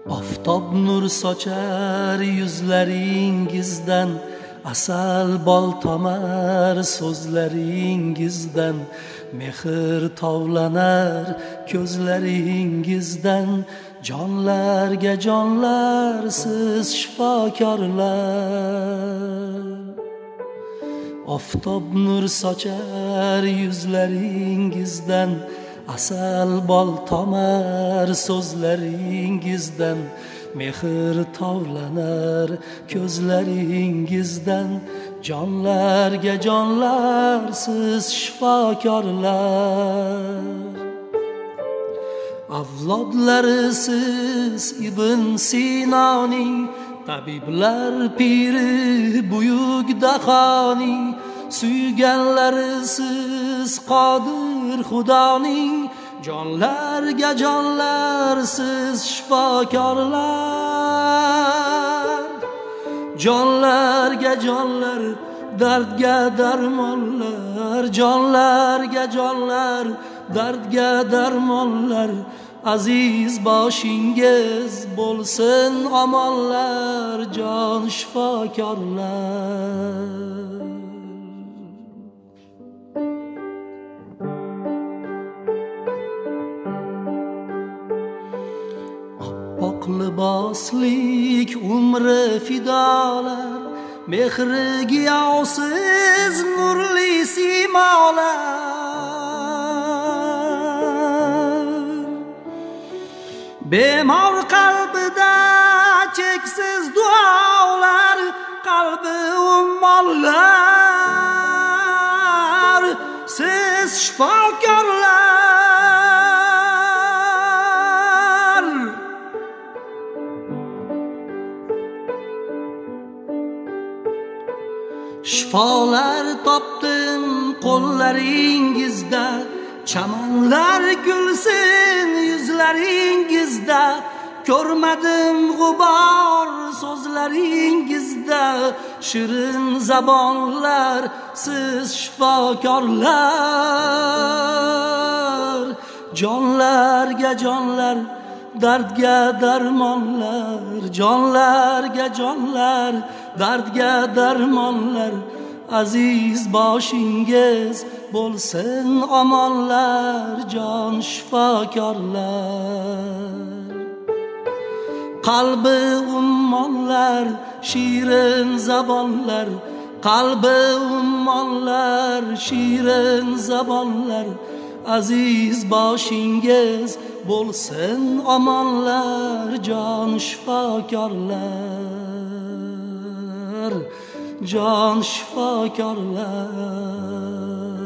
Oftob nur sochar yuzlaringizdan, asal bol tomar so'zlaringizdan, mehr tovlanar ko'zlaringizdan. Jonlarga jonlar siz shifokorlar. Oftob nur sochar yuzlaringizdan, asal bol tomar so'zlaringizdan, mehr tovlanar ko'zlaringizdan. Jonlarga jonlar siz shifokorlar. Avlodlari siz Ibn Sinoning, tabiblar piri buyuk dahoning. Suyganlari siz Qodir Xudoning, jonlarga jonlar siz shifokorlar. Jonlarga jonlar, dardga darmonlar. Jonlarga jonlar, dardga darmonlar. Aziz boshingiz bo'lsin omonlar, jon shifokorlar. Oq liboslik umri fidolar, mehri giyosiz nurli simolar. Bemor qalbida cheksiz duolar, qalbi ummonlar siz shifokorlar. Shifolar topdim qo'llaringizda, chamanlar gulsin yuzlaringizda. Ko'rmadim g'ubor so'zlaringizda, shirin zabonlar siz shifokorlar. Jonlarga jonlar, dardga darmonlar. Jonlarga jonlar, dardga darmonlar. Aziz boshingiz bo'lsin omonlar, jon shifokorlar. Qalbi ummonlar, shirin zabonlar. Qalbi ummonlar, shirin zabonlar. Aziz boshingiz bo'lsin omonlar, jon shifokorlar. Jon shifokorlar.